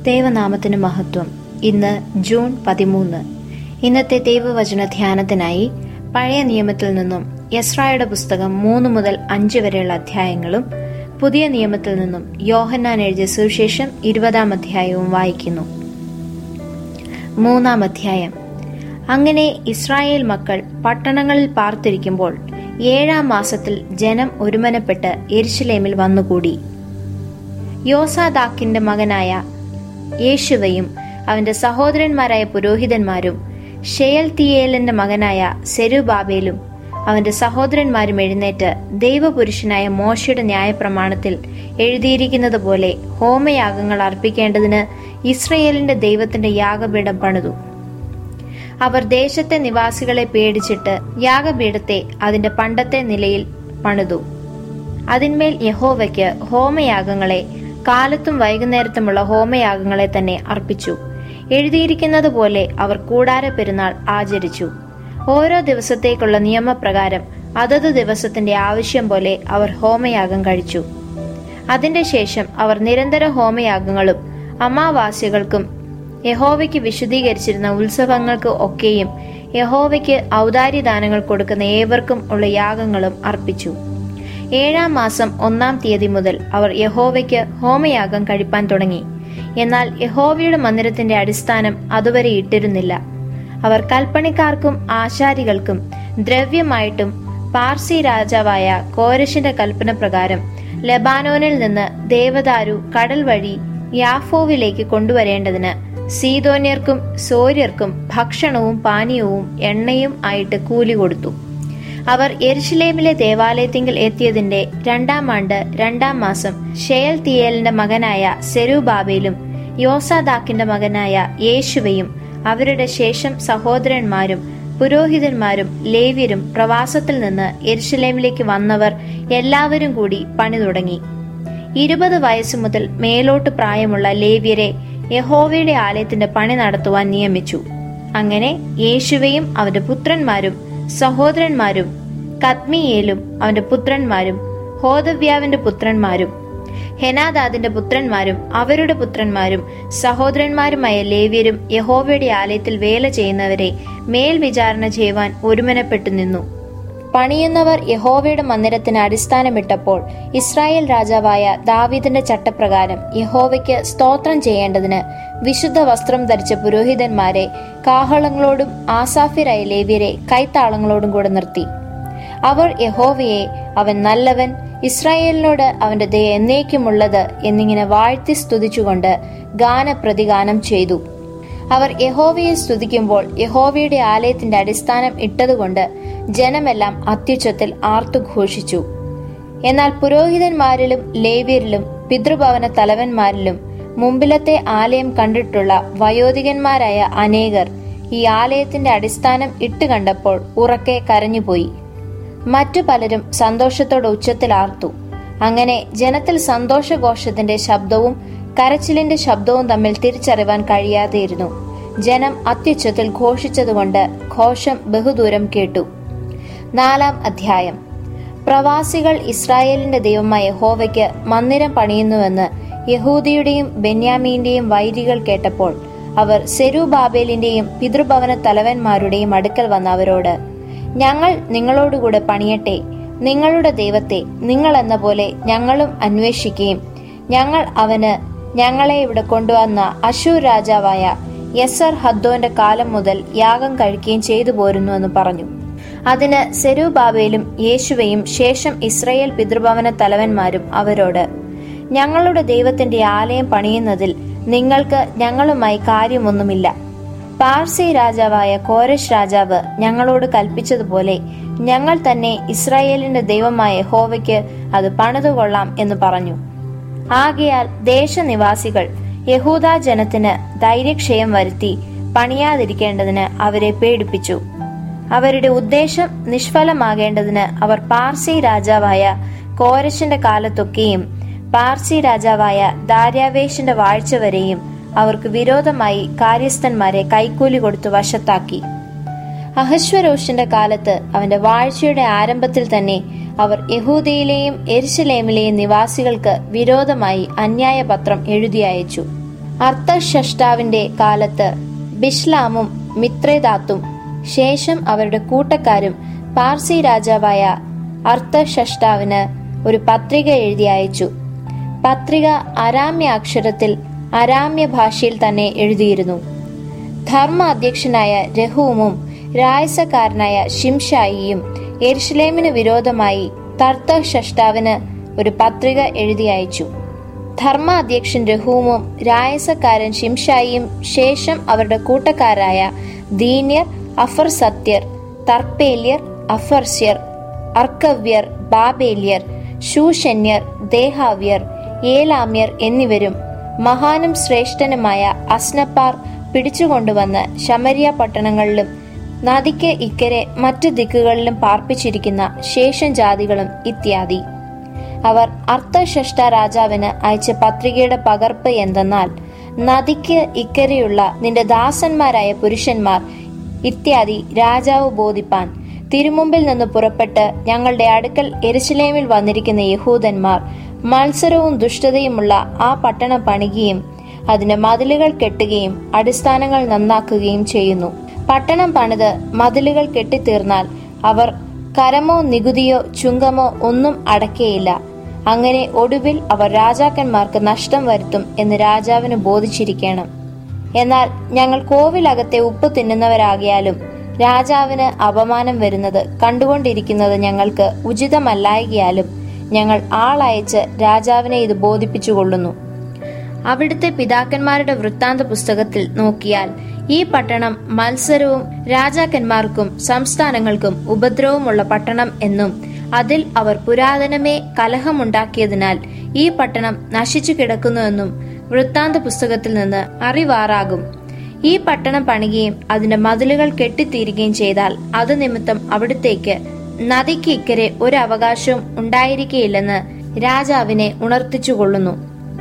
ദൈവനാമത്തിന് മഹത്വം. ഇന്ന് ജൂൺ 13. ഇന്നത്തെ ദൈവവചന ധ്യാനത്തിനായി പഴയ നിയമത്തിൽ നിന്നും എസ്രായുടെ പുസ്തകം 3 മുതൽ 5 വരെയുള്ള അധ്യായങ്ങളും പുതിയ നിയമത്തിൽ നിന്നും യോഹന്നാൻ എഴുതിയ സുവിശേഷം 20-ാം അധ്യായവും വായിക്കുന്നു. 3-ാം അധ്യായം. അങ്ങനെ ഇസ്രായേൽ മക്കൾ പട്ടണങ്ങളിൽ പാർത്തിരിക്കുമ്പോൾ 7-ാം മാസത്തിൽ ജനം ഒരുമനപ്പെട്ട് യെരുശലേമിൽ വന്നുകൂടി. യോസാദാക്കിന്റെ മകനായ യേശുവയും അവന്റെ സഹോദരന്മാരായ പുരോഹിതന്മാരും ഷെയൽതീയേലിന്റെ മകനായ സെരുബാബേലും അവന്റെ സഹോദരന്മാരും എഴുന്നേറ്റ് ദൈവപുരുഷനായ മോശയുടെ ന്യായപ്രമാണത്തിൽ എഴുതിയിരിക്കുന്നത് പോലെ ഹോമയാഗങ്ങൾ അർപ്പിക്കേണ്ടതിന് ഇസ്രയേലിന്റെ ദൈവത്തിന്റെ യാഗപീഠം പണിതു. അവർ ദേശത്തെ നിവാസികളെ പേടിച്ചിട്ട് യാഗപീഠത്തെ അതിന്റെ പണ്ടത്തെ നിലയിൽ പണിതു. അതിന്മേൽ യഹോവയ്ക്ക് ഹോമയാഗങ്ങളെ, കാലത്തും വൈകുന്നേരത്തുമുള്ള ഹോമയാഗങ്ങളെ തന്നെ അർപ്പിച്ചു. എഴുതിയിരിക്കുന്നത് പോലെ അവർ കൂടാര പെരുന്നാൾ ആചരിച്ചു. ഓരോ ദിവസത്തേക്കുള്ള നിയമപ്രകാരം അതത് ദിവസത്തിന്റെ ആവശ്യം പോലെ അവർ ഹോമയാഗം കഴിച്ചു. അതിന്റെ ശേഷം അവർ നിരന്തര ഹോമയാഗങ്ങളും അമാവാസ്യകൾക്കും യഹോവയ്ക്ക് വിശുദ്ധീകരിച്ചിരുന്ന ഉത്സവങ്ങൾക്ക് ഒക്കെയും യഹോവയ്ക്ക് ഔദാര്യദാനങ്ങൾ കൊടുക്കുന്ന ഏവർക്കും ഉള്ള യാഗങ്ങളും അർപ്പിച്ചു. 7-ാം മാസം 1-ാം തീയതി മുതൽ അവർ യഹോവയ്ക്ക് ഹോമയാഗം കഴിപ്പാൻ തുടങ്ങി. എന്നാൽ യഹോവയുടെ മന്ദിരത്തിന്റെ അടിസ്ഥാനം അതുവരെ ഇട്ടിരുന്നില്ല. അവർ കൽപ്പണിക്കാർക്കും ആശാരികൾക്കും ദ്രവ്യമായിട്ടും പാർസി രാജാവായ കോരശിന്റെ കൽപ്പന പ്രകാരം ലെബാനോനിൽ നിന്ന് ദേവദാരു കടൽ വഴി യാഫോവിലേക്ക് കൊണ്ടുവരേണ്ടതിന് സീദോന്യർക്കും സോര്യർക്കും ഭക്ഷണവും പാനീയവും എണ്ണയും ആയിട്ട് കൂലി കൊടുത്തു. അവർ യെരുശലേമിലെ ദേവാലയത്തിങ്കിൽ എത്തിയതിന്റെ 2-ാം ആണ്ട് 2-ാം മാസം ഷെയൽതീയേലിന്റെ മകനായ സെരുബാബേലും യോസാദാക്കിന്റെ മകനായ യേശുവയും അവരുടെ ശേഷം സഹോദരന്മാരും പുരോഹിതന്മാരും ലേവ്യരും പ്രവാസത്തിൽ നിന്ന് യെരുശലേമിലേക്ക് വന്നവർ എല്ലാവരും കൂടി പണി തുടങ്ങി. 20 വയസ്സു മുതൽ മേലോട്ട് പ്രായമുള്ള ലേവ്യരെ യഹോവയുടെ ആലയത്തിന്റെ പണി നടത്തുവാൻ നിയമിച്ചു. അങ്ങനെ യേശുവയും അവന്റെ പുത്രന്മാരും സഹോദരന്മാരും കദ്മിയേലും അവന്റെ പുത്രന്മാരും ഹോദവ്യാവിന്റെ പുത്രന്മാരും ഹെനാദാദിന്റെ പുത്രന്മാരും അവരുടെ പുത്രന്മാരും സഹോദരന്മാരുമായ ലേവ്യരും യഹോവയുടെ ആലയത്തിൽ വേല ചെയ്യുന്നവരെ മേൽ വിചാരണ ചെയ്യുവാൻ ഒരുമനപ്പെട്ടു നിന്നു. പണിയുന്നവർ യഹോവയുടെ മന്ദിരത്തിന് അടിസ്ഥാനമിട്ടപ്പോൾ ഇസ്രായേൽ രാജാവായ ദാവീദിന്റെ ചട്ടപ്രകാരം യഹോവയ്ക്ക് സ്തോത്രം ചെയ്യേണ്ടതിന് വിശുദ്ധ വസ്ത്രം ധരിച്ച പുരോഹിതന്മാരെ കാഹളങ്ങളോടും ആസാഫ്യരായ ലേവ്യരെ കൈത്താളങ്ങളോടും കൂടെ നിർത്തി. അവർ യഹോവയെ അവൻ നല്ലവൻ, ഇസ്രായേലിനോട് അവന്റെ ദയ എന്നേക്കുമുള്ളത് എന്നിങ്ങനെ വാഴ്ത്തി സ്തുതിച്ചുകൊണ്ട് ഗാനപ്രതിഗാനം ചെയ്തു. അവർ യഹോവയെ സ്തുതിക്കുമ്പോൾ യഹോവയുടെ ആലയത്തിന്റെ അടിസ്ഥാനം ഇട്ടതുകൊണ്ട് ജനമെല്ലാം അത്യുച്ചത്തിൽ ആർത്തുഘോഷിച്ചു. എന്നാൽ പുരോഹിതന്മാരിലും ലേവ്യരിലും പിതൃഭവന തലവന്മാരിലും മുമ്പിലത്തെ ആലയം കണ്ടിട്ടുള്ള വയോധികന്മാരായ അനേകർ ഈ ആലയത്തിന്റെ അടിസ്ഥാനം ഇട്ട് കണ്ടപ്പോൾ ഉറക്കെ കരഞ്ഞുപോയി. മറ്റു പലരും സന്തോഷത്തോടെ ഉച്ചത്തിൽ ആർത്തു. അങ്ങനെ ജനത്തിൽ സന്തോഷഘോഷത്തിന്റെ ശബ്ദവും കരച്ചിലിന്റെ ശബ്ദവും തമ്മിൽ തിരിച്ചറിവാൻ കഴിയാതെയിരുന്നു. ജനം അത്യുച്ചത്തിൽ ഘോഷിച്ചതുകൊണ്ട് ഘോഷം ബഹുദൂരം കേട്ടു. 4-ാം അധ്യായം. പ്രവാസികൾ ഇസ്രായേലിന്റെ ദൈവമായ യഹോവയ്ക്ക് മന്ദിരം പണിയുന്നുവെന്ന് യഹൂദിയുടെയും ബെന്യാമീന്റെയും വൈരികൾ കേട്ടപ്പോൾ അവർ സെരുബാബേലിന്റെയും പിതൃഭവന തലവന്മാരുടെയും അടുക്കൽ വന്ന അവരോട്, ഞങ്ങൾ നിങ്ങളോടുകൂടെ പണിയട്ടെ, നിങ്ങളുടെ ദൈവത്തെ നിങ്ങൾ എന്ന പോലെ ഞങ്ങളും അന്വേഷിക്കുകയും ഞങ്ങൾ അവന് ഞങ്ങളെ ഇവിടെ കൊണ്ടുവന്ന അശൂർ രാജാവായ യസർ ഹദ്ദോന്റെ കാലം മുതൽ യാഗം കഴിക്കുകയും ചെയ്തു പോരുന്നുവെന്ന് പറഞ്ഞു. അതിന് സെരുബാബേലും യേശുവയും ശേഷം ഇസ്രായേൽ പിതൃഭവന തലവന്മാരും അവരോട്, ഞങ്ങളുടെ ദൈവത്തിന്റെ ആലയം പണിയുന്നതിൽ നിങ്ങൾക്ക് ഞങ്ങളുമായി കാര്യമൊന്നുമില്ല. പാർസി രാജാവായ കോരശ് രാജാവ് ഞങ്ങളോട് കൽപ്പിച്ചതുപോലെ ഞങ്ങൾ തന്നെ ഇസ്രായേലിന്റെ ദൈവമായ യഹോവയ്ക്ക് അത് പണിതുകൊള്ളാം എന്ന് പറഞ്ഞു. ആകയാൽ ദേശനിവാസികൾ യഹൂദാ ജനത്തിന് ധൈര്യക്ഷയം വരുത്തി പണിയാതിരിക്കേണ്ടതിന് അവരെ പേടിപ്പിച്ചു. അവരുടെ ഉദ്ദേശം നിഷ്ഫലമാകേണ്ടതിന് അവർ പാർസി രാജാവായ കോരശിന്റെ കാലത്തൊക്കെയും പാർസി രാജാവായ ദാര്യാവേശിന്റെ വാഴ്ച വരെയും അവർക്ക് വിരോധമായി കാര്യസ്ഥന്മാരെ കൈക്കൂലി കൊടുത്തു വശത്താക്കി. അഹശ്വരോഷിന്റെ കാലത്ത് അവന്റെ വാഴ്ചയുടെ ആരംഭത്തിൽ തന്നെ അവർ യഹൂദയിലെയും യെരുശലേമിലെയും നിവാസികൾക്ക് വിരോധമായി അന്യായ പത്രം എഴുതി അയച്ചു. അർത്തഷഷ്ടാവിന്റെ കാലത്ത് ബിഷ്ലാമും മിത്രേദാത്തും ശേഷം അവരുടെ കൂട്ടക്കാരും പാർസി രാജാവായ അർത്തഷഷ്ടാവിന് ഒരു പത്രിക എഴുതി അയച്ചു. പത്രിക അരാമ്യ അക്ഷരത്തിൽ അരാമ്യ ഭാഷയിൽ തന്നെ എഴുതിയിരുന്നു. ധർമ്മ അധ്യക്ഷനായ രഹൂമും രായസക്കാരനായ ശിംശായിയും യെരുശലേമിന് വിരോധമായി അർത്തഷഷ്ടാവിന് ഒരു പത്രിക എഴുതി അയച്ചു. ധർമ്മ അധ്യക്ഷൻ രഹൂമും രായസക്കാരൻ ശിംശായിയും ശേഷം അവരുടെ കൂട്ടക്കാരായ ദീന്യർ, അഫർസത്യർ, തർപ്പേല്യർ, അഫർസ്യർ, അർക്കവ്യർ, ബാബേല്യർ, ശൂഷന്യർ, ദേഹാവ്യർ, ഏലാമ്യർ എന്നിവരും മഹാനും ശ്രേഷ്ഠനുമായ അസ്നപ്പാർ പിടിച്ചുകൊണ്ടുവന്ന് ശമരിയ പട്ടണങ്ങളിലും നദിക്ക് ഇക്കരെ മറ്റു ദിക്കുകളിലും പാർപ്പിച്ചിരിക്കുന്ന ശേഷം ജാതികളും ഇത്യാദി. അവർ അർത്തഷഷ്ട രാജാവിന് അയച്ച പത്രികയുടെ പകർപ്പ് എന്തെന്നാൽ, നദിക്ക് ഇക്കരെയുള്ള നിന്റെ ദാസന്മാരായ പുരുഷന്മാർ ഇത്യാദി രാജാവ് ബോധിപ്പാൻ തിരുമുമ്പിൽ നിന്ന് പുറപ്പെട്ട് ഞങ്ങളുടെ അടുക്കൽ യെരുശലേമിൽ വന്നിരിക്കുന്ന യഹൂദന്മാർ മത്സരവും ദുഷ്ടതയുമുള്ള ആ പട്ടണം പണിയുകയും അതിന് മതിലുകൾ കെട്ടുകയും അടിസ്ഥാനങ്ങൾ നന്നാക്കുകയും ചെയ്യുന്നു. പട്ടണം പണിത് മതിലുകൾ കെട്ടിത്തീർന്നാൽ അവർ കരമോ നികുതിയോ ചുങ്കമോ ഒന്നും അടയ്ക്കയില്ല. അങ്ങനെ ഒടുവിൽ അവർ രാജാക്കന്മാർക്ക് നഷ്ടം വരുത്തും എന്ന് രാജാവിന് ബോധിച്ചിരിക്കണം. എന്നാൽ ഞങ്ങൾ കോവിലകത്തെ ഉപ്പ് തിന്നുന്നവരാകിയാലും രാജാവിന് അപമാനം വരുന്നത് കണ്ടുകൊണ്ടിരിക്കുന്നത് ഞങ്ങൾക്ക് ഉചിതമല്ലായകയാലും ഞങ്ങൾ ആളയച്ച് രാജാവിനെ ഇത് ബോധിപ്പിച്ചുകൊള്ളുന്നു. അവിടുത്തെ പിതാക്കന്മാരുടെ വൃത്താന്ത പുസ്തകത്തിൽ നോക്കിയാൽ ഈ പട്ടണം മത്സരവും രാജാക്കന്മാർക്കും സംസ്ഥാനങ്ങൾക്കും ഉപദ്രവമുള്ള പട്ടണം എന്നും അതിൽ അവർ പുരാതനമേ കലഹമുണ്ടാക്കിയതിനാൽ ഈ പട്ടണം നശിച്ചു കിടക്കുന്നുവെന്നും വൃത്താന്ത പുസ്തകത്തിൽ നിന്ന് അറിവാറാകും. ഈ പട്ടണം പണിയുകയും അതിന്റെ മതിലുകൾ കെട്ടിത്തീരുകയും ചെയ്താൽ അത് നിമിത്തം അവിടുത്തേക്ക് നദിക്ക് ഇക്കരെ ഒരു അവകാശവും ഉണ്ടായിരിക്കുകയില്ലെന്ന് രാജാവിനെ ഉണർത്തിച്ചുകൊള്ളുന്നു.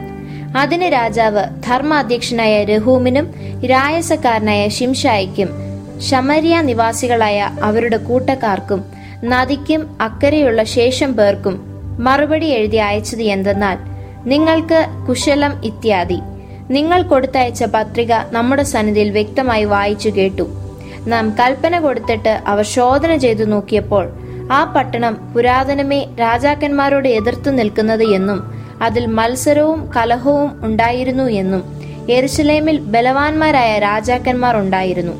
അതിന് രാജാവ് ധർമാധ്യക്ഷനായ രഹൂമിനും രായസക്കാരനായ ശിംശായിക്കും ശമരിയ നിവാസികളായ അവരുടെ കൂട്ടക്കാർക്കും നദിക്കും അക്കരെയുള്ള ശേഷം പേർക്കും മറുപടി എഴുതി അയച്ചത് എന്തെന്നാൽ, നിങ്ങൾക്ക് കുശലം ഇത്യാദി. നിങ്ങൾ കൊടുത്തയച്ച പത്രിക നമ്മുടെ സന്നിധിയിൽ വ്യക്തമായി വായിച്ചു കേട്ടു. നാം കൽപ്പന കൊടുത്തിട്ട് അവർ ശോധന ചെയ്തു നോക്കിയപ്പോൾ ആ പട്ടണം പുരാതനമേ രാജാക്കന്മാരോട് എതിർത്തു നിൽക്കുന്നത് എന്നും അതിൽ മത്സരവും കലഹവും ഉണ്ടായിരുന്നു എന്നും യെരുശലേമിൽ ബലവാന്മാരായ രാജാക്കന്മാർ ഉണ്ടായിരുന്നു.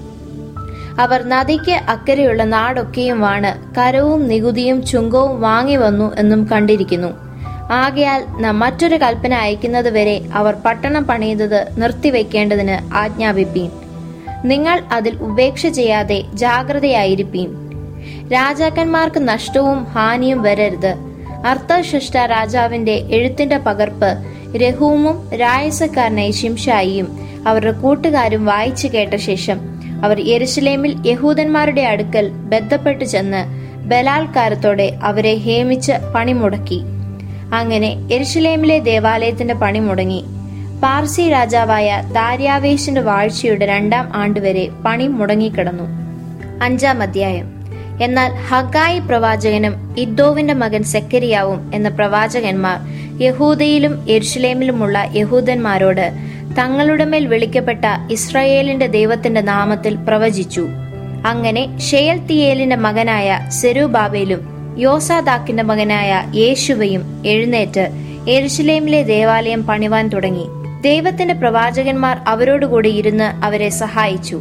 അവർ നദിക്ക് അക്കരെയുള്ള നാടൊക്കെയും വാണ് കരവും നികുതിയും ചുങ്കവും വാങ്ങി വന്നു എന്നും കണ്ടിരിക്കുന്നു. ആകയാൽ നാം മറ്റൊരു കൽപ്പന അയക്കുന്നത് വരെ അവർ പട്ടണം പണിയുന്നത് നിർത്തിവെക്കേണ്ടതിന് ആജ്ഞാപിപ്പീൻ. നിങ്ങൾ അതിൽ ഉപേക്ഷ ചെയ്യാതെ ജാഗ്രതയായിരിപ്പീൻ. രാജാക്കന്മാർക്ക് നഷ്ടവും ഹാനിയും വരരുത്. അർത്തഷഷ്ട രാജാവിന്റെ എഴുത്തിന്റെ പകർപ്പ് രഹൂമും രായസക്കാരനായ ശിംശായിയും അവരുടെ കൂട്ടുകാരും വായിച്ചു കേട്ട ശേഷം അവർ യെരുശലേമിൽ യഹൂദന്മാരുടെ അടുക്കൽ ബന്ധപ്പെട്ടു ചെന്ന് ബലാത്കാരത്തോടെ അവരെ ഹേമിച്ച് പണിമുടക്കി. അങ്ങനെ യെരുശലേമിലെ ദേവാലയത്തിന്റെ പണി മുടങ്ങി. പാർസി രാജാവായ ദാര്യാവേശിന്റെ വാഴ്ചയുടെ 2-ാം ആണ്ടുവരെ പണി മുടങ്ങിക്കിടന്നു. 5-ാം അധ്യായം. എന്നാൽ ഹഗായി പ്രവാചകനും ഇദ്ദോവിന്റെ മകൻ സെക്കരിയാവും എന്ന പ്രവാചകന്മാർ യഹൂദയിലും യെരുശലേമിലുമുള്ള യഹൂദന്മാരോട് തങ്ങളുടെ മേൽ വിളിക്കപ്പെട്ട ഇസ്രായേലിന്റെ ദൈവത്തിന്റെ നാമത്തിൽ പ്രവചിച്ചു. അങ്ങനെ ഷെയൽത്തിയേലിന്റെ മകനായ സെരുബാബേലും യോസാദാക്കിന്റെ മകനായ യേശുവയും എഴുന്നേറ്റ് യെരുശലേമിലെ ദേവാലയം പണിവാൻ തുടങ്ങി. ദൈവത്തിന്റെ പ്രവാചകന്മാർ അവരോടുകൂടി ഇരുന്ന് അവരെ സഹായിച്ചു.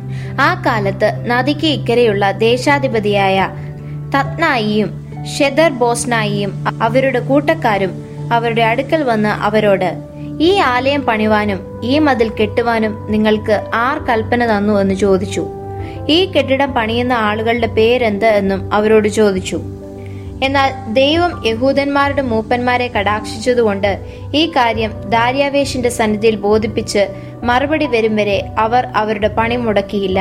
ആ കാലത്ത് നദിക്ക് ഇക്കരെയുള്ള ദേശാധിപതിയായ തത്നായിയും ഷെദർ ബോസ്നായിയും അവരുടെ കൂട്ടക്കാരും അവരുടെ അടുക്കൽ വന്ന് അവരോട്, ഈ ആലയം പണിവാനും ഈ മതിൽ കെട്ടുവാനും നിങ്ങൾക്ക് ആർ കൽപ്പന തന്നു എന്ന് ചോദിച്ചു. ഈ കെട്ടിടം പണിയുന്ന ആളുകളുടെ പേരെന്ത് എന്നും അവരോട് ചോദിച്ചു. എന്നാൽ ദൈവം യഹൂദന്മാരുടെ മൂപ്പന്മാരെ കടാക്ഷിച്ചതുകൊണ്ട് ഈ കാര്യം ദാര്യാവേശിന്റെ സന്നിധിയിൽ ബോധിപ്പിച്ച് മറുപടി വരും വരെ അവർ അവരുടെ പണി മുടക്കിയില്ല.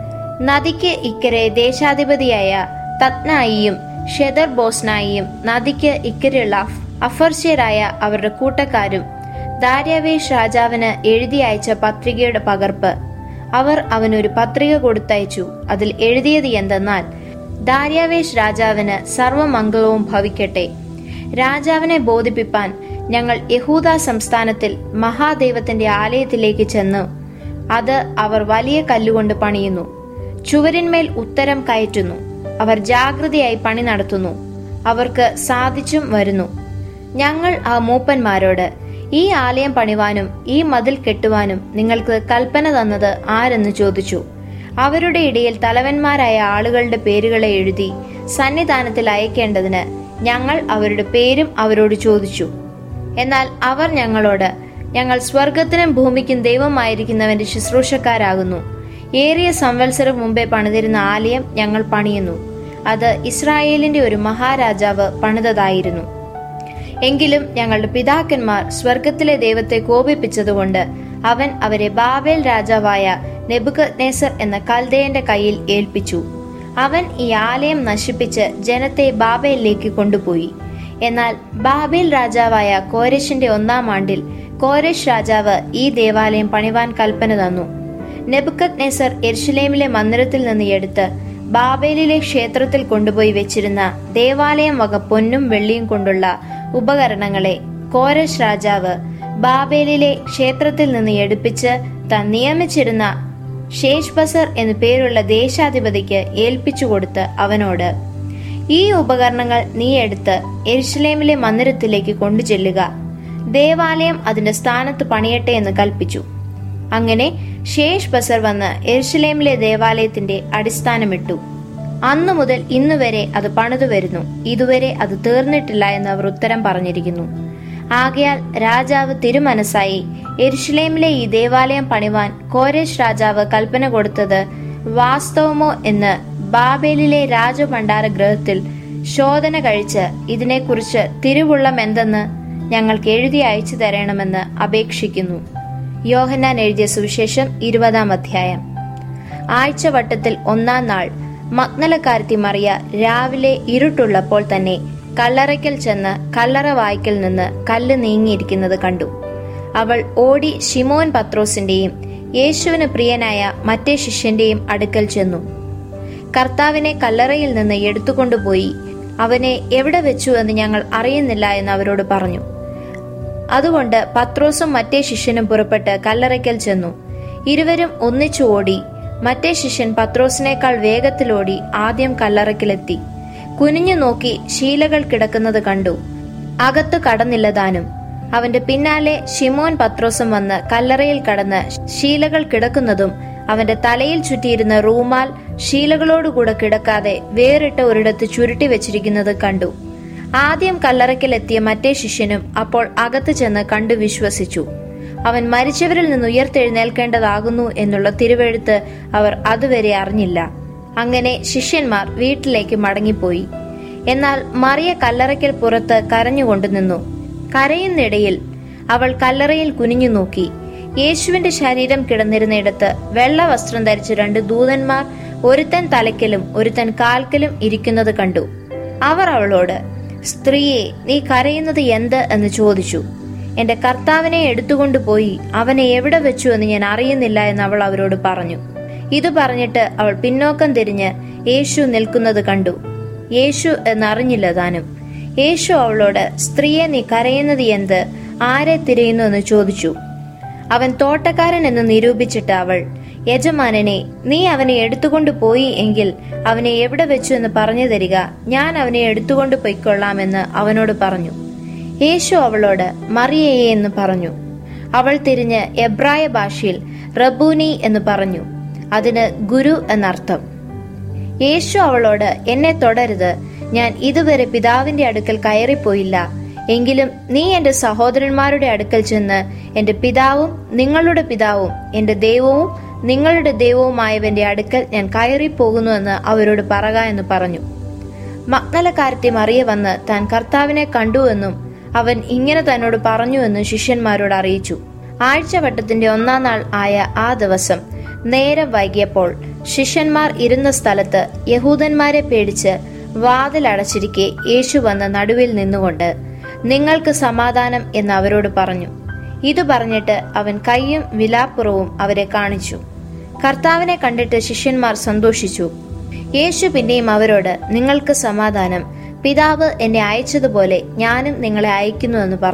നദിക്ക് ഇക്കരെ ദേശാധിപതിയായ തത്നായിയും ഷെദർ ബോസ്നായിയും നദിക്ക് ഇക്കരെയുള്ള അഫർസ്യരായ അവരുടെ കൂട്ടക്കാരും ദാര്യാവേശ് രാജാവിന് എഴുതി അയച്ച പത്രികയുടെ പകർപ്പ് അവർ അവനൊരു പത്രിക കൊടുത്തയച്ചു. അതിൽ എഴുതിയത് എന്തെന്നാൽ, ദാര്യാവേശ് രാജാവിന് സർവമംഗളവും ഭവിക്കട്ടെ. രാജാവിനെ ബോധിപ്പിപ്പാൻ ഞങ്ങൾ യഹൂദ സംസ്ഥാനത്തിൽ മഹാദൈവത്തിന്റെ ആലയത്തിലേക്ക് ചെന്നു. അത് അവർ വലിയ കല്ലുകൊണ്ട് പണിയുന്നു, ചുവരിന്മേൽ ഉത്തരം കയറ്റുന്നു. അവർ ജാഗ്രതയായി പണി നടത്തുന്നു, അവർക്ക് സാധിച്ചും വരുന്നു. ഞങ്ങൾ ആ മൂപ്പന്മാരോട്, ഈ ആലയം പണിവാനും ഈ മതിൽ കെട്ടുവാനും നിങ്ങൾക്ക് കൽപ്പന തന്നത് ആരെന്ന് ചോദിച്ചു. അവരുടെ ഇടയിൽ തലവന്മാരായ ആളുകളുടെ പേരുകളെ എഴുതി സന്നിധാനത്തിൽ അയക്കേണ്ടതിന് ഞങ്ങൾ അവരുടെ പേരും അവരോട് ചോദിച്ചു. എന്നാൽ അവർ ഞങ്ങളോട്, ഞങ്ങൾ സ്വർഗത്തിനും ഭൂമിക്കും ദൈവമായിരിക്കുന്നവന്റെ ശുശ്രൂഷക്കാരാകുന്നു. ഏറിയ സംവത്സരം മുമ്പേ പണിതിരുന്ന ആലയം ഞങ്ങൾ പണിയുന്നു. അത് ഇസ്രായേലിന്റെ ഒരു മഹാരാജാവ് പണിതതായിരുന്നു. എങ്കിലും ഞങ്ങളുടെ പിതാക്കന്മാർ സ്വർഗത്തിലെ ദൈവത്തെ കോപിപ്പിച്ചതുകൊണ്ട് അവൻ അവരെ ബാബേൽ രാജാവായ നെബൂഖദ്നേസർ എന്ന കൽദയന്റെ കയ്യിൽ ഏൽപ്പിച്ചു. അവൻ ഈ ആലയം നശിപ്പിച്ച് ജനത്തെ ബാബേലിലേക്ക് കൊണ്ടുപോയി. എന്നാൽ ബാബേൽ രാജാവായ കോരെശിന്റെ 1-ാം ആണ്ടിൽ കോരെശ് രാജാവ് ഈ ദേവാലയം പണിവാൻ കൽപ്പന തന്നു. നെബൂഖദ്നേസർ യെരുശലേമിലെ മന്ദിരത്തിൽ നിന്ന് എടുത്ത് ബാബേലിലെ ക്ഷേത്രത്തിൽ കൊണ്ടുപോയി വെച്ചിരുന്ന ദേവാലയം വക പൊന്നും വെള്ളിയും കൊണ്ടുള്ള ഉപകരണങ്ങളെ കോരെശ് രാജാവ് ബാബേലിലെ ക്ഷേത്രത്തിൽ നിന്ന് എടുപ്പിച്ച് താൻ നിയമിച്ചിരുന്ന ഷേഷ്ബസർ എന്നു പേരുള്ള ദേശാധിപതിക്ക് ഏൽപ്പിച്ചു കൊടുത്ത് അവനോട്, ഈ ഉപകരണങ്ങൾ നീ എടുത്ത് യെരുശലേമിലെ മന്ദിരത്തിലേക്ക് കൊണ്ടു ചെല്ലുക, ദേവാലയം അതിന്റെ സ്ഥാനത്ത് പണിയട്ടെ എന്ന് കൽപ്പിച്ചു. അങ്ങനെ ഷേഷ്ബസർ വന്ന് യെരുശലേമിലെ ദേവാലയത്തിന്റെ അടിസ്ഥാനമിട്ടു. അന്നു മുതൽ ഇന്നുവരെ അത് പണിതു വരുന്നു, ഇതുവരെ അത് തീർന്നിട്ടില്ല എന്ന് അവർ ഉത്തരം പറഞ്ഞിരിക്കുന്നു. ആകയാൽ രാജാവ് തിരുമനസ്സായി യെരുശലേമിലെ ഈ ദേവാലയം പണിവാൻ കോരെശ് രാജാവ് കൽപ്പന കൊടുത്തത് വാസ്തവമോ എന്ന് ബാബേലിലെ രാജഭണ്ഡാര ഗൃഹത്തിൽ ശോധന കഴിച്ച് ഇതിനെക്കുറിച്ച് തിരുവുള്ളം എന്തെന്ന് ഞങ്ങൾക്ക് എഴുതി അയച്ചു തരണമെന്ന് അപേക്ഷിക്കുന്നു. യോഹന്നാൻ എഴുതിയ സുവിശേഷം 20-ാം അധ്യായം. ആഴ്ചവട്ടത്തിൽ 1-ാം നാൾ മഗ്ദലക്കാരത്തി മറിയ രാവിലെ ഇരുട്ടുള്ളപ്പോൾ തന്നെ കല്ലറയ്ക്കൽ ചെന്ന് കല്ലറ വായ്ക്കൽ നിന്ന് കല്ല് നീങ്ങിയിരിക്കുന്നത് കണ്ടു. അവൾ ഓടി ശിമോൻ പത്രോസിന്റെയും യേശുവിന് പ്രിയനായ മറ്റേ ശിഷ്യന്റെയും അടുക്കൽ ചെന്നു. കർത്താവിനെ കല്ലറയിൽ നിന്ന് എടുത്തുകൊണ്ടുപോയി അവനെ എവിടെ വെച്ചു എന്ന് ഞങ്ങൾ അറിയുന്നില്ല എന്ന് അവരോട് പറഞ്ഞു. അതുകൊണ്ട് പത്രോസും മറ്റേ ശിഷ്യനും പുറപ്പെട്ട് കല്ലറയ്ക്കൽ ചെന്നു. ഇരുവരും ഒന്നിച്ചു ഓടി. മറ്റേ ശിഷ്യൻ പത്രോസിനേക്കാൾ വേഗത്തിലോടി ആദ്യം കല്ലറയ്ക്കലെത്തി. കുനിഞ്ഞു നോക്കി ശീലകൾ കിടക്കുന്നത് കണ്ടു. അകത്തു കടന്നില്ലതാനും. അവന്റെ പിന്നാലെ ശിമോൻ പത്രോസും വന്ന് കല്ലറയിൽ കടന്ന് ശീലകൾ കിടക്കുന്നതും അവന്റെ തലയിൽ ചുറ്റിയിരുന്ന റൂമാൽ ശീലകളോടുകൂടെ കിടക്കാതെ വേറിട്ട ഒരിടത്ത് ചുരുട്ടി വെച്ചിരിക്കുന്നത് കണ്ടു. ആദ്യം കല്ലറയ്ക്കലെത്തിയ മറ്റേ ശിഷ്യനും അപ്പോൾ അകത്ത് ചെന്ന് കണ്ടു വിശ്വസിച്ചു. അവൻ മരിച്ചവരിൽ നിന്ന് ഉയർത്തെഴുന്നേൽക്കേണ്ടതാകുന്നു എന്നുള്ള തിരുവെഴുത്ത് അവർ അതുവരെ അറിഞ്ഞില്ല. അങ്ങനെ ശിഷ്യന്മാർ വീട്ടിലേക്ക് മടങ്ങിപ്പോയി. എന്നാൽ മറിയ കല്ലറയ്ക്കൽ പുറത്ത് കരഞ്ഞുകൊണ്ടു നിന്നു. കരയുന്നിടയിൽ അവൾ കല്ലറയിൽ കുനിഞ്ഞു നോക്കി. യേശുവിന്റെ ശരീരം കിടന്നിരുന്നിടത്ത് വെള്ള വസ്ത്രം ധരിച്ച 2 ദൂതന്മാർ ഒരുത്തൻ തലയ്ക്കലും ഒരുത്തൻ കാൽക്കലും ഇരിക്കുന്നത് കണ്ടു. അവർ അവളോട്, സ്ത്രീയെ, നീ കരയുന്നത് എന്ത് എന്ന് ചോദിച്ചു. എന്റെ കർത്താവിനെ എടുത്തുകൊണ്ടുപോയി അവനെ എവിടെ വെച്ചു എന്ന് ഞാൻ അറിയുന്നില്ല എന്ന് അവൾ അവരോട് പറഞ്ഞു. ഇത് പറഞ്ഞിട്ട് അവൾ പിന്നോക്കം തിരിഞ്ഞ് യേശു നിൽക്കുന്നത് കണ്ടു. യേശു എന്നറിഞ്ഞില്ല താനും. യേശു അവളോട്, സ്ത്രീയെ, നീ കരയുന്നത് എന്ത്? ആരെ തിരയുന്നു എന്ന് ചോദിച്ചു. അവൻ തോട്ടക്കാരൻ എന്ന് നിരൂപിച്ചിട്ട് അവൾ, യജമാനനെ, നീ അവനെ എടുത്തുകൊണ്ടു പോയി എങ്കിൽ അവനെ എവിടെ വെച്ചു എന്ന് പറഞ്ഞു തരിക, ഞാൻ അവനെ എടുത്തുകൊണ്ടു പൊയ്ക്കൊള്ളാമെന്ന് അവനോട് പറഞ്ഞു. യേശു അവളോട്, മറിയയെ എന്ന് പറഞ്ഞു. അവൾ തിരിഞ്ഞ് എബ്രായ ഭാഷയിൽ റബ്ബൂനി എന്ന് പറഞ്ഞു. അതിന് ഗുരു എന്നർത്ഥം. യേശു അവളോട്, എന്നെ തുടരുത്, ഞാൻ ഇതുവരെ പിതാവിന്റെ അടുക്കൽ കയറിപ്പോയില്ല. എങ്കിലും നീ എന്റെ സഹോദരന്മാരുടെ അടുക്കൽ ചെന്ന് എന്റെ പിതാവും നിങ്ങളുടെ പിതാവും എന്റെ ദൈവവും നിങ്ങളുടെ ദൈവവുമായവന്റെ അടുക്കൽ ഞാൻ കയറിപ്പോകുന്നു എന്ന് അവരോട് പറക എന്ന് പറഞ്ഞു. മഗ്ദലക്കാരത്തി മറിയ വന്ന് താൻ കർത്താവിനെ കണ്ടുവെന്നും അവൻ ഇങ്ങനെ തന്നോട് പറഞ്ഞുവെന്നും ശിഷ്യന്മാരോട് അറിയിച്ചു. ആഴ്ചവട്ടത്തിന്റെ 1-ാം നാൾ ആയ ആ ദിവസം നേരം വൈകിയപ്പോൾ ശിഷ്യന്മാർ ഇരുന്ന സ്ഥലത്ത് യഹൂദന്മാരെ പേടിച്ച് വാതിലടച്ചിരിക്കെ യേശു വന്ന് നടുവിൽ നിന്നുകൊണ്ട്, നിങ്ങൾക്ക് സമാധാനം എന്ന് അവരോട് പറഞ്ഞു. ഇത് പറഞ്ഞിട്ട് അവൻ കൈയും വിലാപ്പുറവും അവരെ കാണിച്ചു. കർത്താവിനെ കണ്ടിട്ട് ശിഷ്യന്മാർ സന്തോഷിച്ചു. യേശു പിന്നെയും അവരോട്, നിങ്ങൾക്ക് സമാധാനം. പിതാവ് എന്നെ അയച്ചതുപോലെ ഞാനും നിങ്ങളെ അയക്കുന്നു എന്ന് പറഞ്ഞു.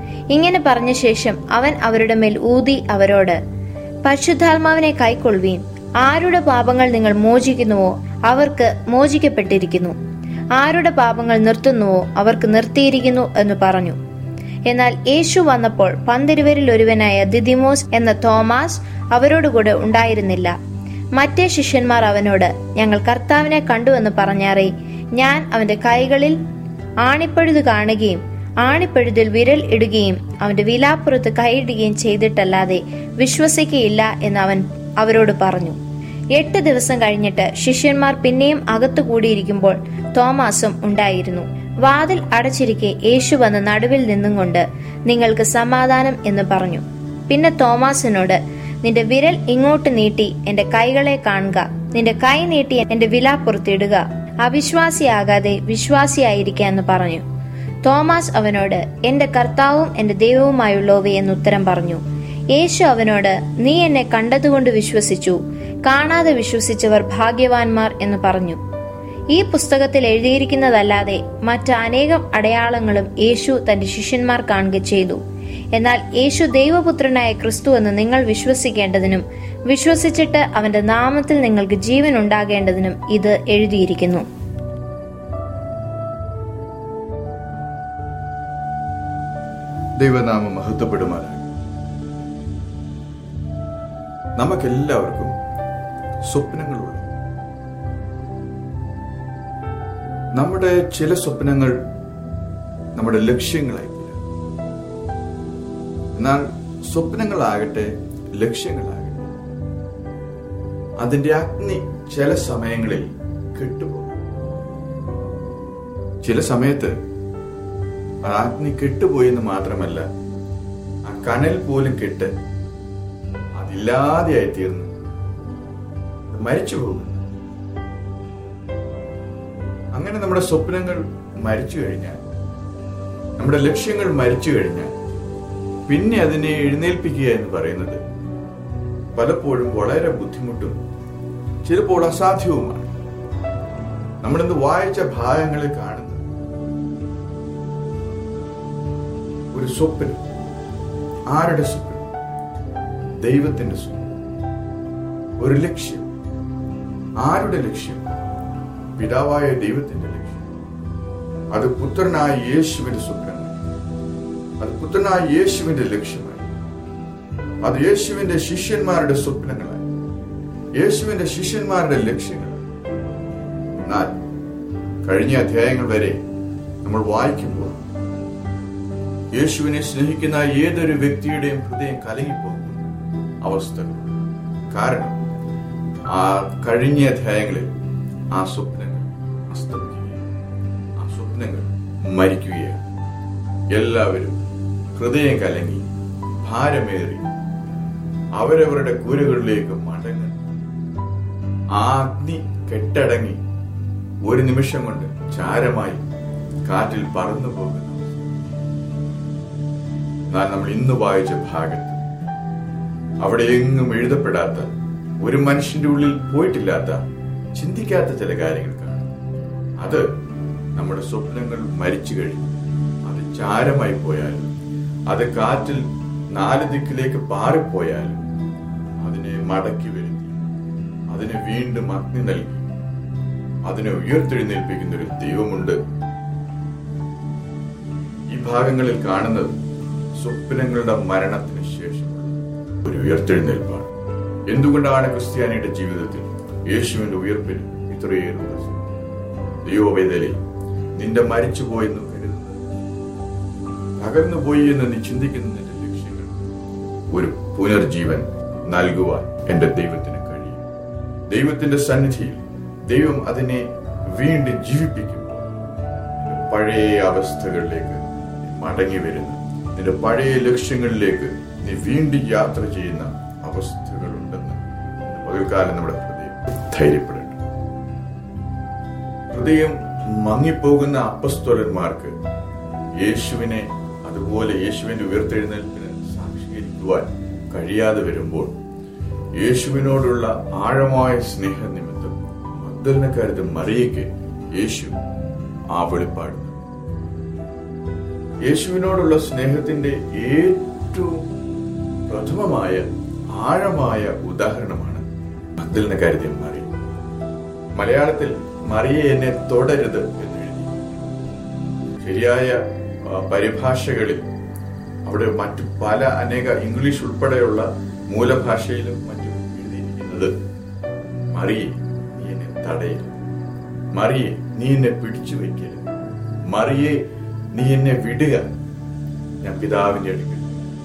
ഇങ്ങനെ പറഞ്ഞ ശേഷം അവൻ അവരുടെ മേൽ ഊതി അവരോട്, പരിശുദ്ധാത്മാവിനെ കൈക്കൊള്ളുവീൻ. ആരുടെ പാപങ്ങൾ നിങ്ങൾ മോചിക്കുന്നുവോ അവർക്ക് മോചിക്കപ്പെട്ടിരിക്കുന്നു, ആരുടെ പാപങ്ങൾ നിർത്തുന്നുവോ അവർക്ക് നിർത്തിയിരിക്കുന്നു എന്ന് പറഞ്ഞു. എന്നാൽ യേശു വന്നപ്പോൾ 12 ഒരുവനായ ദിദിമോസ് എന്ന തോമാസ് അവരോടുകൂടെ ഉണ്ടായിരുന്നില്ല. മറ്റേ ശിഷ്യന്മാർ അവനോട്, ഞങ്ങൾ കർത്താവിനെ കണ്ടുവെന്ന് പറഞ്ഞാറേ. ഞാൻ അവന്റെ കൈകളിൽ ആണിപ്പഴുത് കാണുകയും ആണിപ്പഴുതിൽ വിരൽ ഇടുകയും അവന്റെ വിലാപ്പുറത്ത് കൈയിടുകയും ചെയ്തിട്ടല്ലാതെ വിശ്വസിക്കയില്ല എന്ന് അവൻ അവരോട് പറഞ്ഞു. 8 ദിവസം കഴിഞ്ഞിട്ട് ശിഷ്യന്മാർ പിന്നെയും അകത്തു കൂടിയിരിക്കുമ്പോൾ തോമാസും ഉണ്ടായിരുന്നു. വാതിൽ അടച്ചിരിക്കെ യേശു വന്ന് നടുവിൽ നിന്നും കൊണ്ട്, നിങ്ങൾക്ക് സമാധാനം എന്ന് പറഞ്ഞു. പിന്നെ തോമാസിനോട്, നിന്റെ വിരൽ ഇങ്ങോട്ട് നീട്ടി എന്റെ കൈകളെ കാണുക, നിന്റെ കൈ നീട്ടി എന്റെ വിലാപ്പുറത്തിടുക, അവിശ്വാസിയാകാതെ വിശ്വാസിയായിരിക്കുക എന്ന് പറഞ്ഞു. തോമാസ് അവനോട്, എന്റെ കർത്താവും എന്റെ ദൈവവുമായുള്ളവേ എന്ന് ഉത്തരം പറഞ്ഞു. യേശു അവനോട്, നീ എന്നെ കണ്ടതുകൊണ്ട് വിശ്വസിച്ചു, കാണാതെ വിശ്വസിച്ചവർ ഭാഗ്യവാന്മാർ എന്ന് പറഞ്ഞു. ഈ പുസ്തകത്തിൽ എഴുതിയിരിക്കുന്നതല്ലാതെ മറ്റനേകം അടയാളങ്ങളും യേശു തന്റെ ശിഷ്യന്മാർ കാണുക ചെയ്തു. എന്നാൽ യേശു ദൈവപുത്രനായ ക്രിസ്തു എന്ന് നിങ്ങൾ വിശ്വസിക്കേണ്ടതിനും വിശ്വസിച്ചിട്ട് അവന്റെ നാമത്തിൽ നിങ്ങൾക്ക് ജീവൻ ഉണ്ടാകേണ്ടതിനും ഇത് എഴുതിയിരിക്കുന്നു. ദൈവനാമം മഹത്വപ്പെടുമാറാകട്ടെ. നമുക്കെല്ലാവർക്കും സ്വപ്നങ്ങളുള്ളൂ. നമ്മുടെ ചില സ്വപ്നങ്ങൾ നമ്മുടെ ലക്ഷ്യങ്ങളായിട്ടില്ല. എന്നാൽ സ്വപ്നങ്ങളാകട്ടെ ലക്ഷ്യങ്ങളാകട്ടെ, അതിന്റെ അഗ്നി ചില സമയങ്ങളിൽ കെട്ടുപോകും. ചില സമയത്ത് ആ അഗ്നി കെട്ടുപോയെന്ന് മാത്രമല്ല, ആ കനൽ പോലും കെട്ട് അതില്ലാതെയായി തീർന്ന് മരിച്ചു പോകുന്നു. അങ്ങനെ നമ്മുടെ സ്വപ്നങ്ങൾ മരിച്ചു കഴിഞ്ഞാൽ, നമ്മുടെ ലക്ഷ്യങ്ങൾ മരിച്ചു കഴിഞ്ഞാൽ പിന്നെ അതിനെ എഴുന്നേൽപ്പിക്കുക എന്ന് പറയുന്നത് പലപ്പോഴും വളരെ ബുദ്ധിമുട്ടും ചിലപ്പോൾ അസാധ്യവുമാണ്. നമ്മളിന്ന് വായിച്ച ഭാഗങ്ങളിൽ കാണുന്നത് ഒരു സ്വപ്നം. ആരുടെ സ്വപ്നം? ദൈവത്തിന്റെ സ്വപ്നം. ഒരു ലക്ഷ്യം. ആരുടെ ലക്ഷ്യം? പിതാവായ ദൈവത്തിന്റെ ലക്ഷ്യം. അത് പുത്രനായ യേശുവിന്റെ സ്വപ്നമായി, അത് പുത്രനായ യേശുവിന്റെ ലക്ഷ്യമായി, അത് യേശുവിന്റെ ശിഷ്യന്മാരുടെ സ്വപ്നങ്ങളായി, യേശുവിന്റെ ശിഷ്യന്മാരുടെ ലക്ഷ്യങ്ങളായി. എന്നാൽ കഴിഞ്ഞ അധ്യായങ്ങൾ വരെ നമ്മൾ വായിക്കുമ്പോൾ യേശുവിനെ സ്നേഹിക്കുന്ന ഏതൊരു വ്യക്തിയുടെയും ഹൃദയം കലങ്ങിപ്പോകുന്ന അവസ്ഥകൾ. കാരണം ആ കഴിഞ്ഞ അധ്യായങ്ങളിൽ ആ സ്വപ്നങ്ങൾ അസ്തമിക്കുകയാണ്, ആ സ്വപ്നങ്ങൾ മരിക്കുകയാണ്. എല്ലാവരും ഹൃദയം കലങ്ങി ഭാരമേറി അവരവരുടെ കൂരകളിലേക്ക് മടങ്ങുന്നു. ആ അഗ്നി കെട്ടടങ്ങി ഒരു നിമിഷം കൊണ്ട് ചാരമായി കാറ്റിൽ പറന്നു പോകുന്നു. എന്നാൽ നമ്മൾ ഇന്ന് വായിച്ച ഭാഗത്ത് അവിടെ എങ്ങും എഴുതപ്പെടാത്ത, ഒരു മനുഷ്യന്റെ ഉള്ളിൽ പോയിട്ടില്ലാത്ത, ചിന്തിക്കാത്ത ചില കാര്യങ്ങൾ കാണും. അത് നമ്മുടെ സ്വപ്നങ്ങൾ മരിച്ചു കഴിഞ്ഞു, അത് ചാരമായി പോയാലും, അത് കാറ്റിൽ 4 ദിക്കിലേക്ക് പാറിപ്പോയാലും അതിനെ മടക്കി വരുത്തി, അതിന് വീണ്ടും അഗ്നി നൽകി, അതിനെ ഉയർത്തെഴുന്നേൽപ്പിക്കുന്ന ഒരു ദൈവമുണ്ട്. ഈ ഭാഗങ്ങളിൽ കാണുന്നത് സ്വപ്നങ്ങളുടെ മരണത്തിന് ശേഷമുള്ള ഒരു ഉയർത്തെഴുന്നേൽപ്പാണ്. എന്തുകൊണ്ടാണ് ക്രിസ്ത്യാനിയുടെ ജീവിതത്തിൽ യേശുവിന്റെ ഉയർപ്പിന് ഇത്രയേറെ ദൈവവേദനയിൽ നിന്റെ മരിച്ചുപോയെന്ന് കരുതുന്നത്, തകർന്നുപോയി എന്ന് നീ ചിന്തിക്കുന്ന നിന്റെ ലക്ഷ്യങ്ങൾ ഒരു പുനർജീവൻ നൽകുവാൻ എന്റെ ദൈവത്തിന് കഴിയും. ദൈവത്തിന്റെ സന്നിധിയിൽ ദൈവം അതിനെ വീണ്ടും ജീവിപ്പിക്കുമ്പോൾ പഴയ അവസ്ഥകളിലേക്ക് മടങ്ങി വരുന്ന, നിന്റെ പഴയ ലക്ഷ്യങ്ങളിലേക്ക് നീ വീണ്ടും യാത്ര ചെയ്യുന്ന അവസ്ഥകളുണ്ടെന്ന് പകൽക്കാലം നമ്മുടെ ഹൃദയം ധൈര്യപ്പെടട്ടെ. ഹൃദയം മങ്ങിപ്പോകുന്ന അപ്പസ്തോലന്മാർക്ക് യേശുവിനെ, അതുപോലെ യേശുവിന്റെ ഉയർത്തെഴുന്നേൽപ്പിന് സാക്ഷീകരിക്കുവാൻ കഴിയാതെ വരുമ്പോൾ യേശുവിനോടുള്ള ആഴമായ സ്നേഹനിമിത്തം മഗ്ദലനക്കാരത്തി മറിയയ്ക്ക് യേശു ആ വെളിപ്പാട്. യേശുവിനോടുള്ള സ്നേഹത്തിന്റെ ഏറ്റവും പ്രഥമമായ ആഴമായ ഉദാഹരണമാണ് മഗ്ദലനക്കാരത്തി മറിയ. മലയാളത്തിൽ മറിയെ എന്നെ തൊടരുത് എന്ന് എഴുതി. ശരിയായ പരിഭാഷകളിൽ അവിടെ മറ്റു പല ഇംഗ്ലീഷ് ഉൾപ്പെടെയുള്ള മൂലഭാഷയിലും മറ്റും എഴുതിയിരിക്കുന്നത് മറിയെ നീ എന്നെ തടയരുത്, മറിയെ നീ എന്നെ പിടിച്ചു വയ്ക്കരുത്, മറിയെ നീ എന്നെ വിടുക. ഞാൻ പിതാവിന്റെ അടുക്കൽ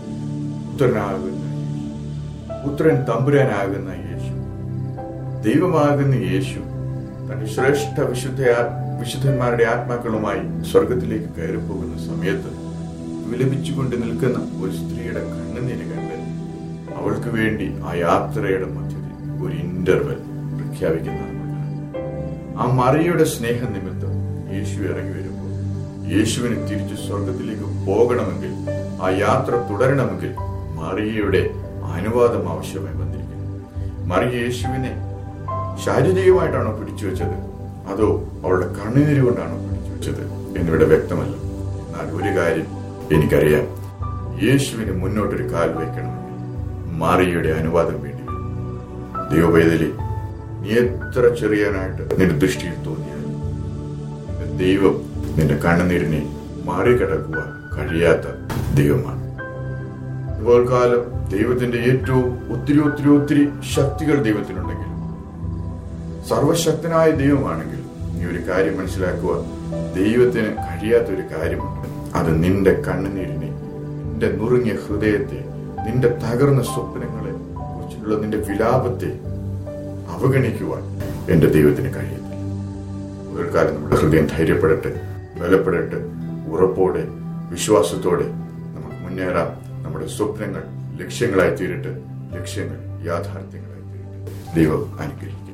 പുത്രൻ തമ്പുരാനാകുന്ന യേശു, ദൈവമാകുന്ന യേശു തന്റെ ശ്രേഷ്ഠ വിശുദ്ധന്മാരുടെ ആത്മാക്കളുമായി സ്വർഗത്തിലേക്ക് കയറിപ്പോകുന്ന സമയത്ത് വിലപിച്ചുകൊണ്ട് നിൽക്കുന്ന ഒരു സ്ത്രീയുടെ കണ്ണുനീര് കണ്ട് അവൾക്ക് വേണ്ടി ആ യാത്രയുടെ മധ്യത്തിൽ ഒരു ഇന്റർവെൽ പ്രഖ്യാപിക്കുന്ന ആ മറിയയുടെ സ്നേഹനിമിത്തം യേശു ഇറങ്ങി വരുമ്പോൾ യേശുവിന് തിരിച്ചു സ്വർഗത്തിലേക്ക് പോകണമെങ്കിൽ, ആ യാത്ര തുടരണമെങ്കിൽ മറിയയുടെ അനുവാദം ആവശ്യമായി വന്നിരിക്കുന്നു. മറിയ യേശുവിനെ ശാരീരികമായിട്ടാണോ പിടിച്ചു വെച്ചത്, അതോ അവളുടെ കണ്ണുനീര് കൊണ്ടാണോ പിടിച്ചു വെച്ചത് എന്നിവിടെ വ്യക്തമല്ല. എന്നാൽ ഒരു കാര്യം എനിക്കറിയാം, യേശുവിന് മുന്നോട്ടൊരു കാൽ വയ്ക്കണമെങ്കിൽ മറിയയുടെ അനുവാദം വേണ്ടി വരും. ദൈവപൈതലി, നീ എത്ര ചെറിയനായിട്ട് നിന്റെ ദൃഷ്ടിയിൽ തോന്നിയാലും ദൈവം നിന്റെ കണ്ണുനീരിനെ മറികടക്കുവാൻ കഴിയാത്ത ദൈവമാണ്. ഇപ്പോൾ കാലം ദൈവത്തിന്റെ ഏറ്റവും ഒത്തിരി ശക്തികൾ ദൈവത്തിനുണ്ടെങ്കിലും, സർവശക്തനായ ദൈവമാണെങ്കിൽ നീ ഒരു കാര്യം മനസ്സിലാക്കുക, ദൈവത്തിന് കഴിയാത്ത ഒരു കാര്യമുണ്ട്. അത് നിന്റെ കണ്ണുനീരിനെ, നിന്റെ നുറുങ്ങിയ ഹൃദയത്തെ, നിന്റെ തകർന്ന സ്വപ്നങ്ങളെ കുറിച്ചുള്ള നിന്റെ വിലാപത്തെ അവഗണിക്കുവാൻ എന്റെ ദൈവത്തിന് കഴിയത്തില്ല. ഒരു കാലം നമ്മുടെ ഹൃദയം ധൈര്യപ്പെടട്ടെ, ബലപ്പെടട്ടെ, ഉറപ്പോടെ വിശ്വാസത്തോടെ നമുക്ക് മുന്നേറാം. നമ്മുടെ സ്വപ്നങ്ങൾ ലക്ഷ്യങ്ങളായി തീരട്ടെ, ലക്ഷ്യങ്ങൾ യാഥാർത്ഥ്യങ്ങളായി തീരട്ടെ. ദൈവം അനുഗ്രഹിക്കും.